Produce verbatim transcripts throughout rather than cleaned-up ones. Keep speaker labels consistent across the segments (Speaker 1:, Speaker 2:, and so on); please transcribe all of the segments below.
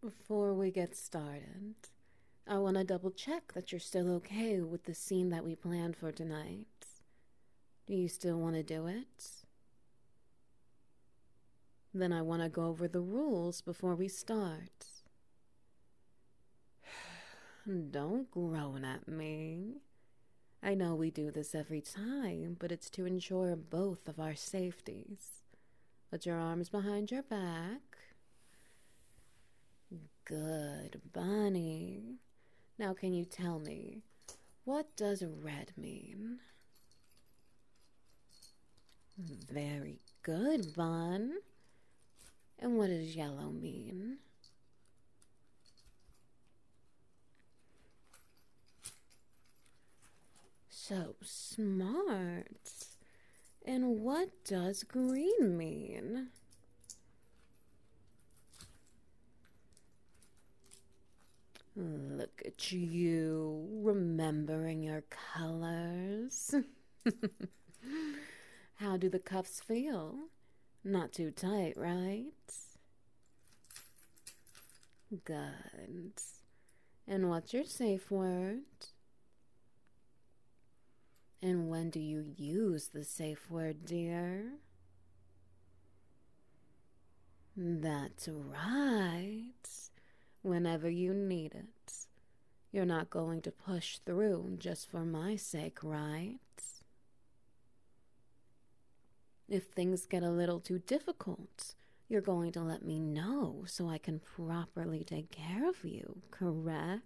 Speaker 1: Before we get started, I want to double check that you're still okay with the scene that we planned for tonight. Do you still want to do it? Then I want to go over the rules before we start. Don't groan at me. I know we do this every time, but it's to ensure both of our safeties. Put your arms behind your back. Good, Bunny. Now can you tell me, what does red mean? Very good, Bun. And what does yellow mean? So smart. And what does green mean? Look at you, remembering your colors. How do the cuffs feel? Not too tight, right? Good. And what's your safe word? And when do you use the safe word, dear? That's right. Whenever you need it. You're not going to push through just for my sake, right? If things get a little too difficult, you're going to let me know so I can properly take care of you, correct?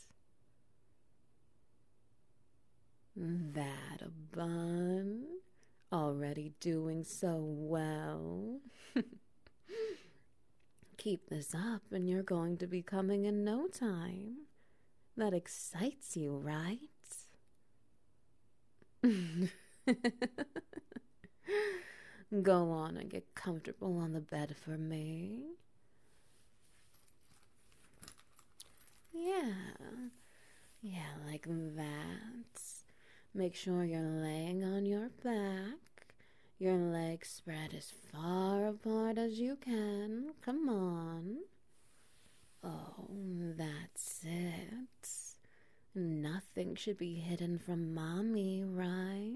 Speaker 1: That a Bun. Already doing so well. Keep this up and you're going to be coming in no time. That excites you, right? Go on and get comfortable on the bed for me. Yeah, yeah, like that. Make sure you're laying on your back. Your legs spread as far apart as you can. Come on. Oh, that's it. Nothing should be hidden from Mommy, right?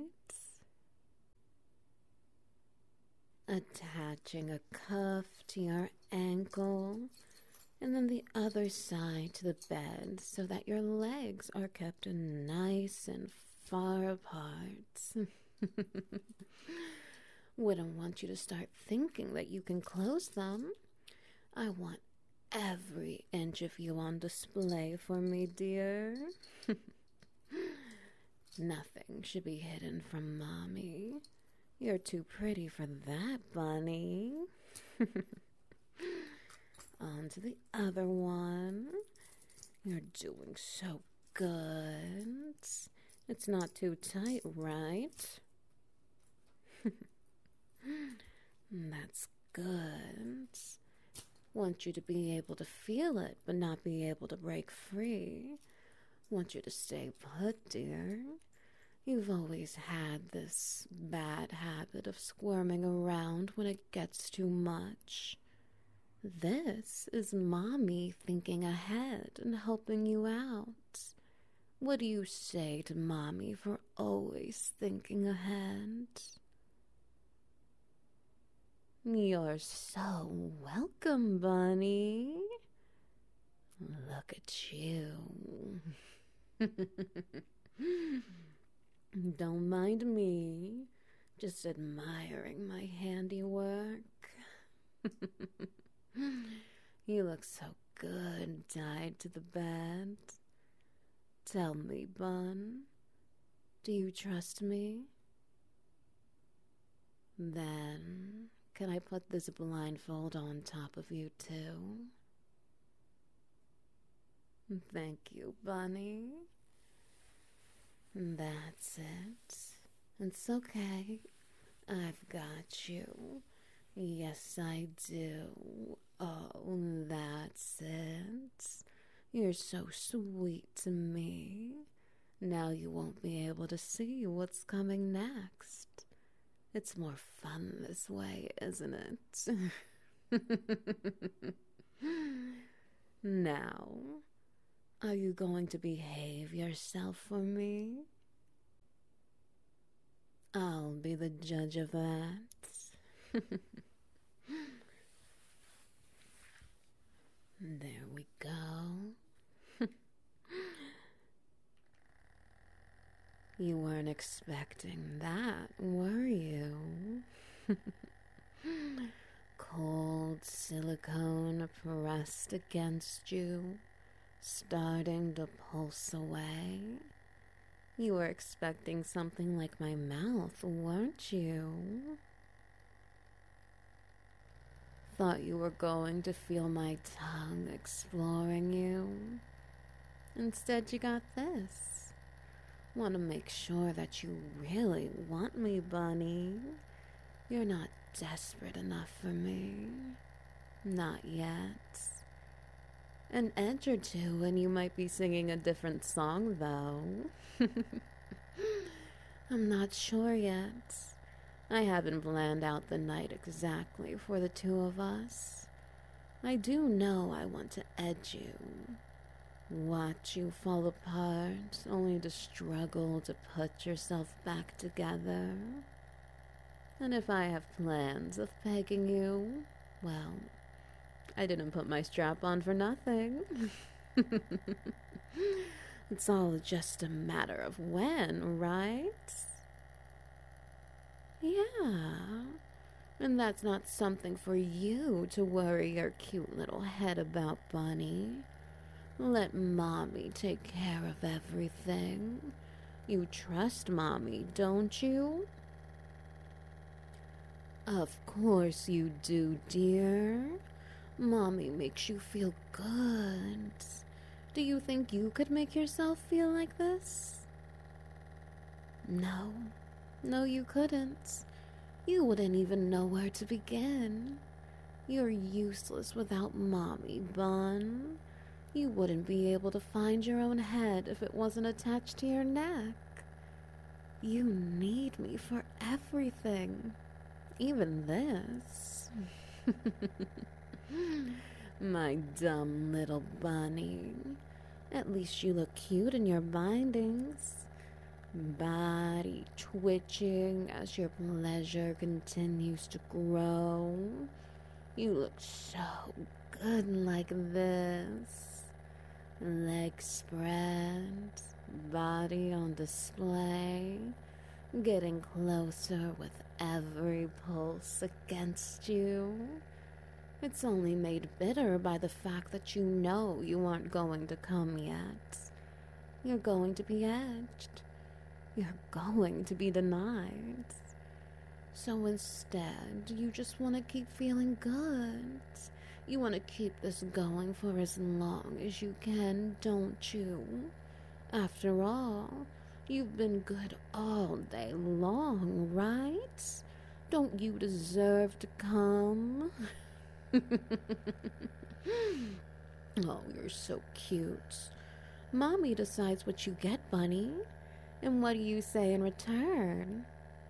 Speaker 1: Attaching a cuff to your ankle, and then the other side to the bed so that your legs are kept nice and far apart. Wouldn't want you to start thinking that you can close them. I want every inch of you on display for me, dear. Nothing should be hidden from Mommy. You're too pretty for that, Bunny. On to the other one. You're doing so good. It's not too tight, right? That's good. Want you to be able to feel it, but not be able to break free. Want you to stay put, dear. You've always had this bad habit of squirming around when it gets too much. This is Mommy thinking ahead and helping you out. What do you say to Mommy for always thinking ahead? You're so welcome, Bunny. Look at you. Don't mind me, just admiring my handiwork. You look so good tied to the bed. Tell me, Bun, do you trust me? Then, can I put this blindfold on top of you too? Thank you, Bunny. That's it. It's okay. I've got you. Yes, I do. Oh, that's it. You're so sweet to me. Now you won't be able to see what's coming next. It's more fun this way, isn't it? Now, are you going to behave yourself for me? I'll be the judge of that. There we go. You weren't expecting that, were you? Cold silicone pressed against you, starting to pulse away. You were expecting something like my mouth, weren't you? Thought you were going to feel my tongue exploring you. Instead, you got this. Want to make sure that you really want me, Bunny. You're not desperate enough for me. Not yet. An edge or two and you might be singing a different song, though. I'm not sure yet. I haven't planned out the night exactly for the two of us. I do know I want to edge you. Watch you fall apart, only to struggle to put yourself back together. And if I have plans of pegging you, well, I didn't put my strap on for nothing. It's all just a matter of when, right? Yeah. And that's not something for you to worry your cute little head about, Bunny. Let Mommy take care of everything. You trust Mommy, don't you? Of course you do, dear. Mommy makes you feel good. Do you think you could make yourself feel like this? No. No, you couldn't. You wouldn't even know where to begin. You're useless without Mommy, Bun. You wouldn't be able to find your own head if it wasn't attached to your neck. You need me for everything. Even this. My dumb little bunny. At least you look cute in your bindings. Body twitching as your pleasure continues to grow. You look so good like this. Legs spread, body on display, getting closer with every pulse against you. It's only made bitter by the fact that you know you aren't going to come yet. You're going to be edged. You're going to be denied. So instead, you just want to keep feeling good. You want to keep this going for as long as you can, don't you? After all, you've been good all day long, right? Don't you deserve to come? Oh, you're so cute. Mommy decides what you get, Bunny. And what do you say in return?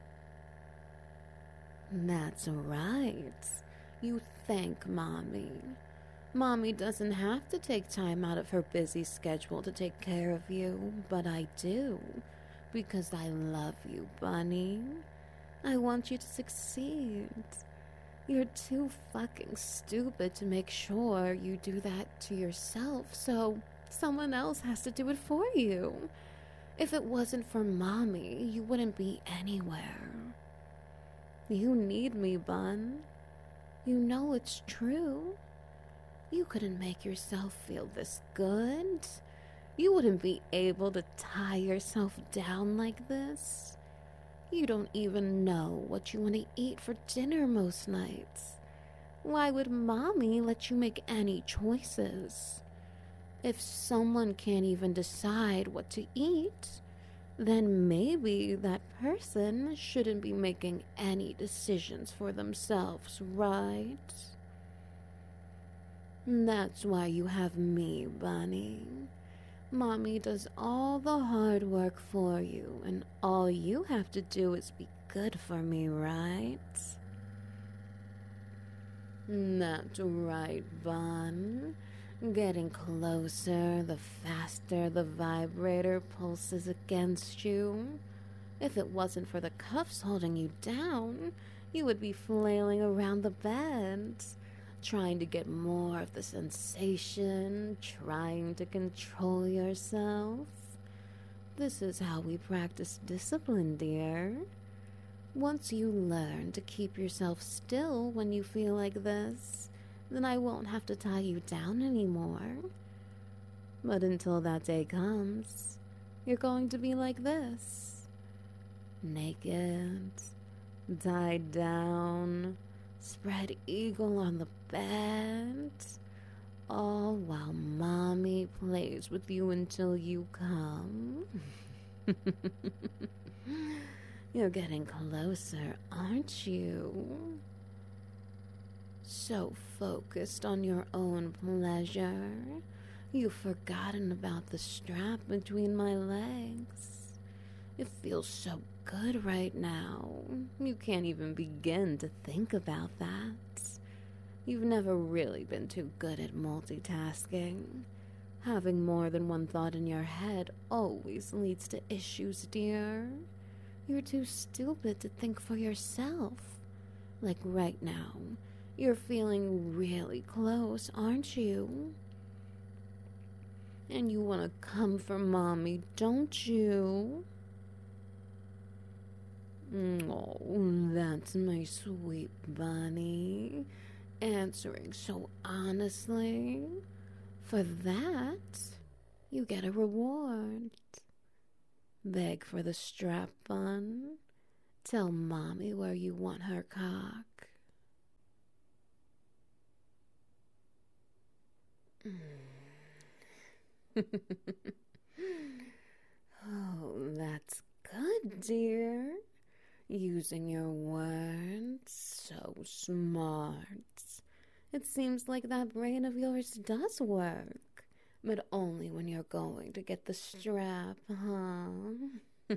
Speaker 1: That's right. You thank Mommy. Mommy doesn't have to take time out of her busy schedule to take care of you, but I do, because I love you, Bunny. I want you to succeed. You're too fucking stupid to make sure you do that to yourself, so someone else has to do it for you. If it wasn't for Mommy, you wouldn't be anywhere. You need me, Bun. You know it's true. You couldn't make yourself feel this good. You wouldn't be able to tie yourself down like this. You don't even know what you want to eat for dinner most nights. Why would Mommy let you make any choices? If someone can't even decide what to eat, then maybe that person shouldn't be making any decisions for themselves, right? That's why you have me, Bunny. Mommy does all the hard work for you, and all you have to do is be good for me, right? That's right, Bun. Getting closer the faster the vibrator pulses against you. If it wasn't for the cuffs holding you down, you would be flailing around the bed, trying to get more of the sensation, trying to control yourself. This is how we practice discipline, dear. Once you learn to keep yourself still when you feel like this, then I won't have to tie you down anymore. But until that day comes, you're going to be like this. Naked, tied down, spread eagle on the bed, all while mommy plays with you until you come. You're getting closer, aren't you? So focused on your own pleasure, you've forgotten about the strap between my legs. It feels so good right now. You can't even begin to think about that. You've never really been too good at multitasking. Having more than one thought in your head always leads to issues, dear. You're too stupid to think for yourself. Like right now, you're feeling really close, aren't you? And you want to come for mommy, don't you? Oh, that's my sweet bunny, answering so honestly. For that, you get a reward. Beg for the strap bun. Tell mommy where you want her cock. Oh, that's good, dear. Using your words so smart. It seems like that brain of yours does work, but only when you're going to get the strap, huh?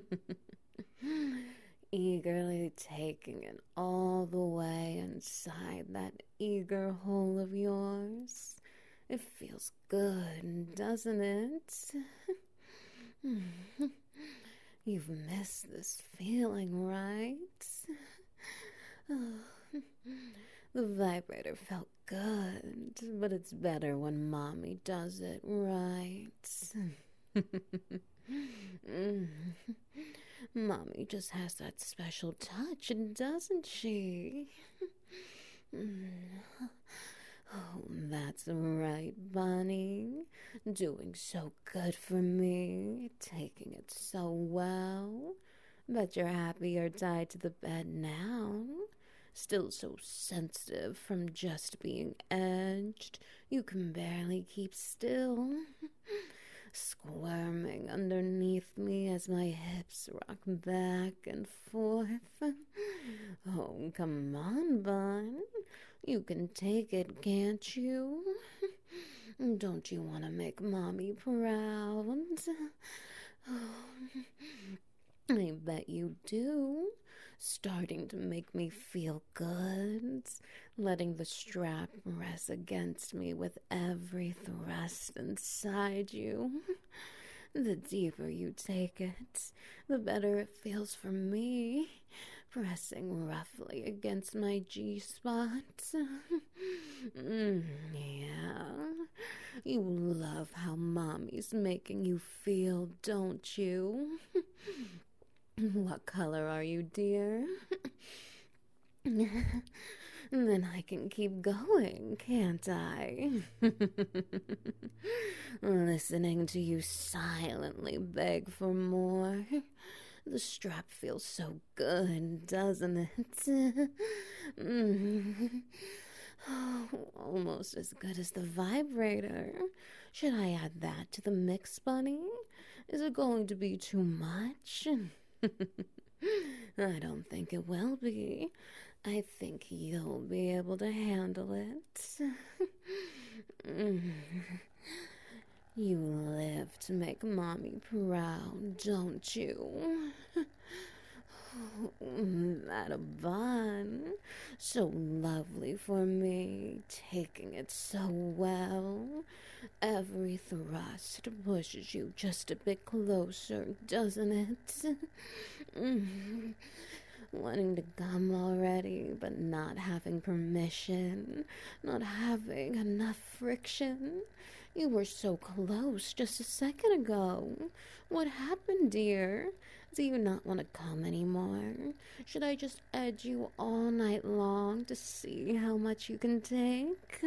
Speaker 1: Eagerly taking it all the way inside that eager hole of yours. It feels good, doesn't it? You've missed this feeling, right? The vibrator felt good, but it's better when mommy does it, right? Mommy just has that special touch, doesn't she? Oh, that's right, Bunny. Doing so good for me. Taking it so well. Bet you're happy you're tied to the bed now. Still so sensitive from just being edged. You can barely keep still. Squirming underneath me as my hips rock back and forth. Oh, come on, Bun. You can take it, can't you? Don't you want to make mommy proud? I bet you do. Starting to make me feel good. Letting the strap rest against me with every thrust inside you. The deeper you take it, the better it feels for me. Pressing roughly against my G-spot. mm, yeah. You love how mommy's making you feel, don't you? What color are you, dear? Then I can keep going, can't I? Listening to you silently beg for more. The strap feels so good, doesn't it? mm. Oh, almost as good as the vibrator. Should I add that to the mix, Bunny? Is it going to be too much? I don't think it will be. I think you'll be able to handle it. You live to make mommy proud, don't you? That a bun. So lovely for me, taking it so well. Every thrust pushes you just a bit closer, doesn't it? Mm. Wanting to come already, but not having permission, not having enough friction. You were so close just a second ago. What happened, dear? Do you not want to come anymore? Should I just edge you all night long to see how much you can take?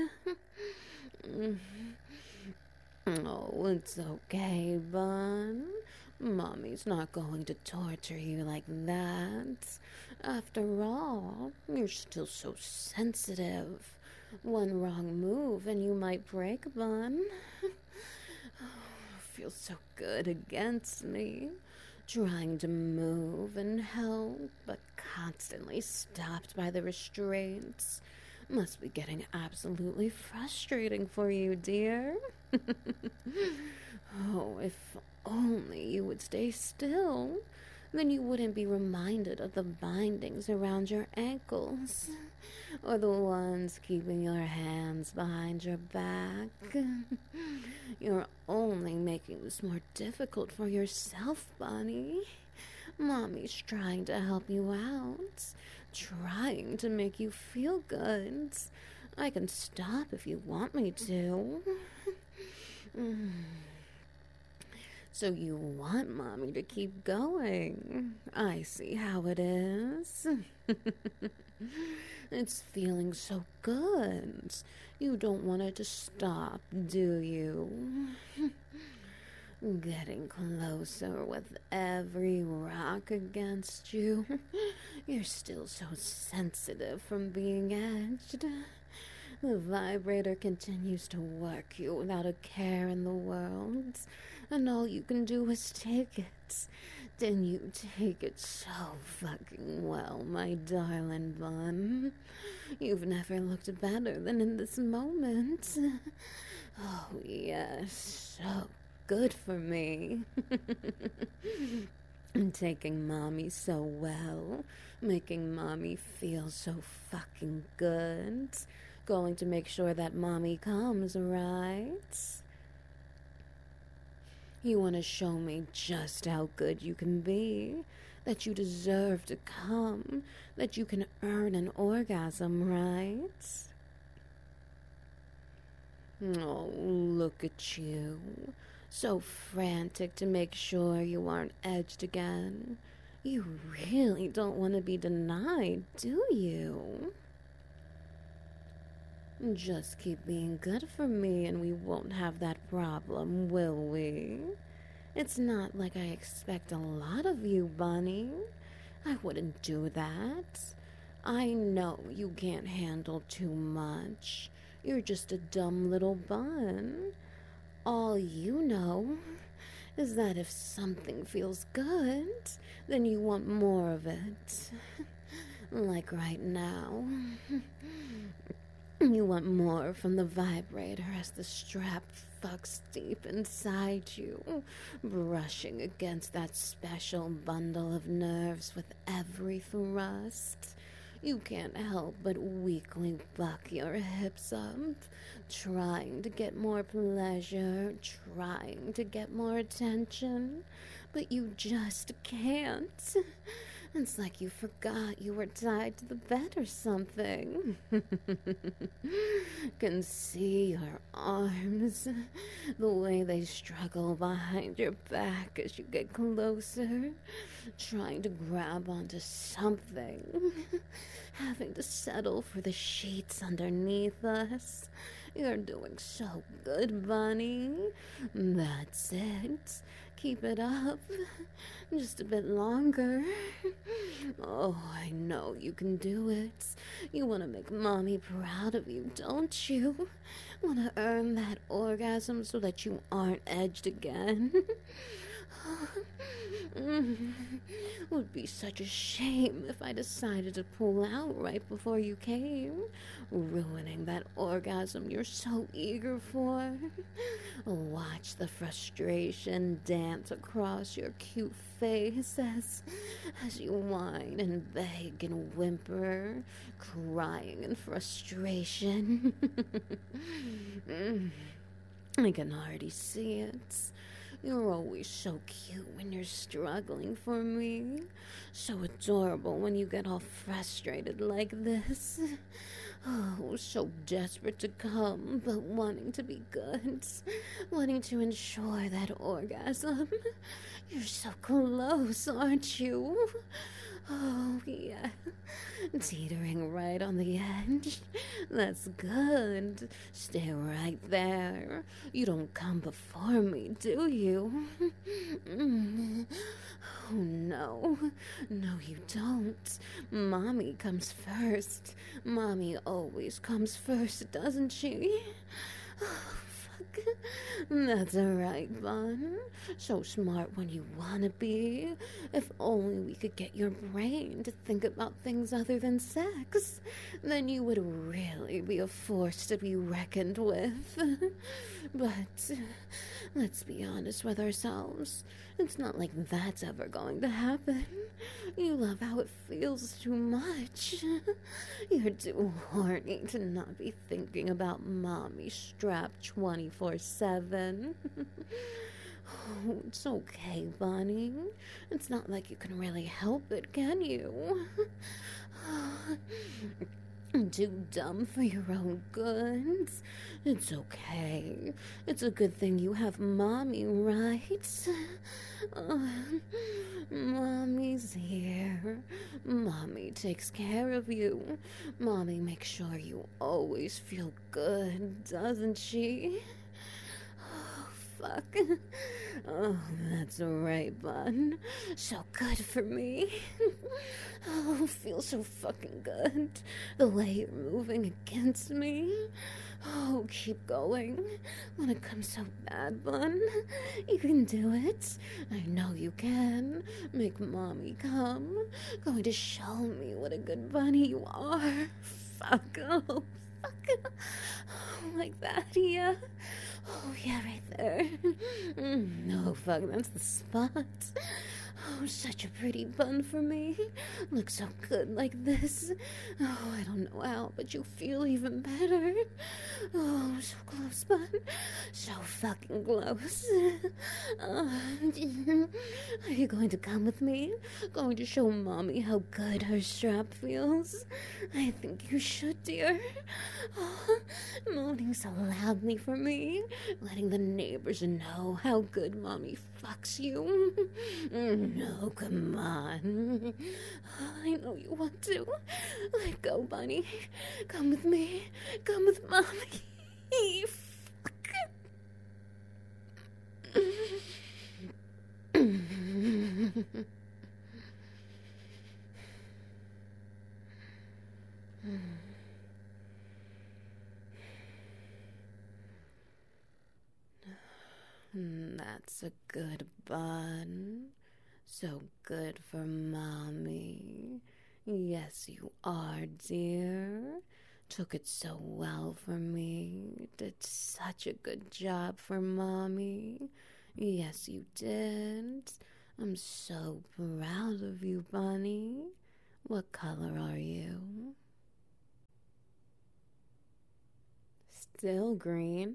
Speaker 1: Oh, it's okay, Bun. Mommy's not going to torture you like that. After all, you're still so sensitive. One wrong move and you might break, Bun. Feels so good against me. Trying to move and help, but constantly stopped by the restraints. Must be getting absolutely frustrating for you, dear. Oh, if only you would stay still. Then you wouldn't be reminded of the bindings around your ankles, or the ones keeping your hands behind your back. You're only making this more difficult for yourself, Bunny. Mommy's trying to help you out, trying to make you feel good. I can stop if you want me to. So you want Mommy to keep going. I see how it is. It's feeling so good. You don't want it to stop, do you? Getting closer with every rock against you. You're still so sensitive from being edged. The vibrator continues to work you without a care in the world, and all you can do is take it. Then you take it so fucking well, my darling Bun. You've never looked better than in this moment. Oh, yes, so good for me. Taking Mommy so well, making Mommy feel so fucking good. Going to make sure that Mommy comes, right? You want to show me just how good you can be, that you deserve to come, that you can earn an orgasm, right? Oh, look at you. So frantic to make sure you aren't edged again. You really don't want to be denied, do you? Just keep being good for me and we won't have that problem, will we? It's not like I expect a lot of you, Bunny. I wouldn't do that. I know you can't handle too much. You're just a dumb little bun. All you know is that if something feels good, then you want more of it. Like right now. You want more from the vibrator as the strap fucks deep inside you, brushing against that special bundle of nerves with every thrust. You can't help but weakly buck your hips up, trying to get more pleasure, trying to get more attention, but you just can't. It's like you forgot you were tied to the bed or something. Can see your arms, the way they struggle behind your back as you get closer, trying to grab onto something, having to settle for the sheets underneath us. You're doing so good, Bunny. That's it. Keep it up. Just a bit longer. Oh, I know you can do it. You want to make Mommy proud of you, don't you? Want to earn that orgasm so that you aren't edged again? Would be such a shame if I decided to pull out right before you came, ruining that orgasm you're so eager for. Watch the frustration dance across your cute face as, as you whine and beg and whimper, crying in frustration. I can already see it. You're always so cute when you're struggling for me. So adorable when you get all frustrated like this. Oh, so desperate to come, but wanting to be good. Wanting to ensure that orgasm. You're so close, aren't you? Oh, yeah. Teetering right on the edge. That's good. Stay right there. You don't come before me, do you? Oh, no. No, you don't. Mommy comes first. Mommy always comes first, doesn't she? Oh, fuck. That's alright, Bun. So smart when you wanna be. If only we could get your brain to think about things other than sex, then you would really be a force to be reckoned with. But let's be honest with ourselves. It's not like that's ever going to happen. You love how it feels too much. You're too horny to not be thinking about mommy strapped twenty-four seven. Oh, it's okay, Bunny. It's not like you can really help it, can you? Too dumb for your own good. It's okay. It's a good thing you have Mommy, right? Uh, Mommy's here. Mommy takes care of you. Mommy makes sure you always feel good, doesn't she? Oh, fuck. Oh, that's right, Bun. So good for me. Oh, feels so fucking good. The way you're moving against me. Oh, keep going. When it comes so bad, Bun, you can do it. I know you can. Make Mommy come. Going to show me what a good bunny you are. Fuck. Oh, fuck. Oh, like that, yeah. Oh, yeah, right there. Mm, no, fuck, that's the spot. Oh, such a pretty bun for me. Looks so good like this. Oh, I don't know how, but you feel even better. Oh, so close, bun. So fucking close. Uh, are you going to come with me? Going to show Mommy how good her strap feels? I think you should, dear. Oh, moaning so loudly for me. Letting the neighbors know how good Mommy fucks you. No, come on. I know you want to. Let go, Bunny. Come with me. Come with Mommy. Fuck. That's a good bun. So good for Mommy. Yes, you are, dear. Took it so well for me. Did such a good job for Mommy. Yes, you did. I'm so proud of you, Bunny. What color are you? Still green.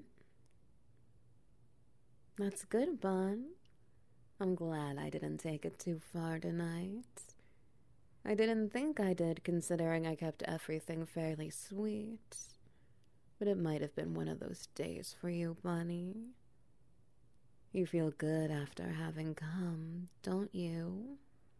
Speaker 1: That's good, Bun. I'm glad I didn't take it too far tonight. I didn't think I did, considering I kept everything fairly sweet. But it might have been one of those days for you, Bunny. You feel good after having come, don't you?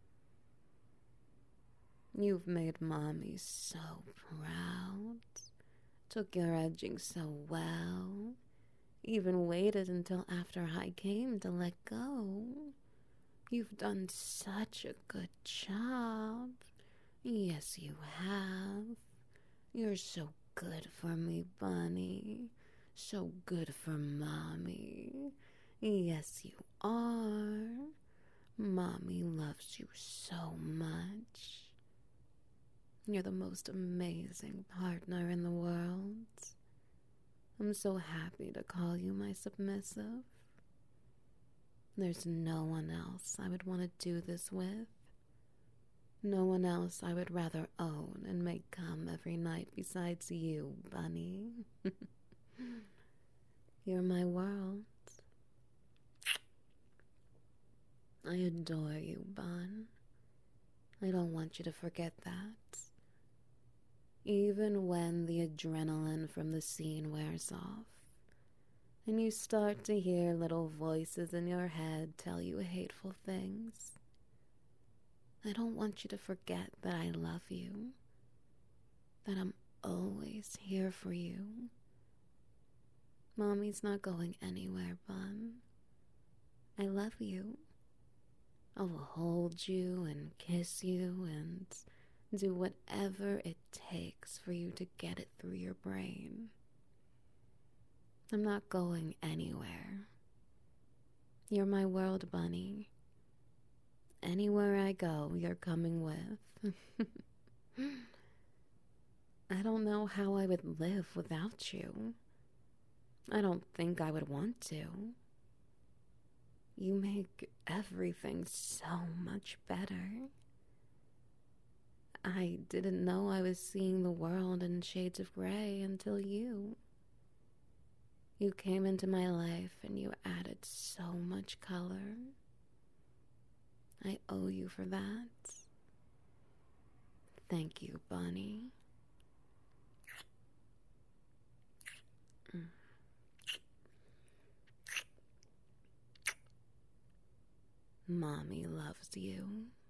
Speaker 1: You've made Mommy so proud. Took your edging so well. Even waited until after I came to let go. You've done such a good job. Yes, you have. You're so good for me, Bunny. So good for Mommy. Yes, you are. Mommy loves you so much. You're the most amazing partner in the world. I'm so happy to call you my submissive. There's no one else I would want to do this with. No one else I would rather own and make come every night besides you, Bunny. You're my world. I adore you, Bun. I don't want you to forget that. Even when the adrenaline from the scene wears off, and you start to hear little voices in your head tell you hateful things, I don't want you to forget that I love you, that I'm always here for you. Mommy's not going anywhere, Bun. I love you. I will hold you and kiss you and do whatever it takes for you to get it through your brain. I'm not going anywhere. You're my world, Bunny. Anywhere I go, you're coming with. I don't know how I would live without you. I don't think I would want to. You make everything so much better. I didn't know I was seeing the world in shades of gray until you. You came into my life and you added so much color. I owe you for that. Thank you, Bunny. Mommy loves you.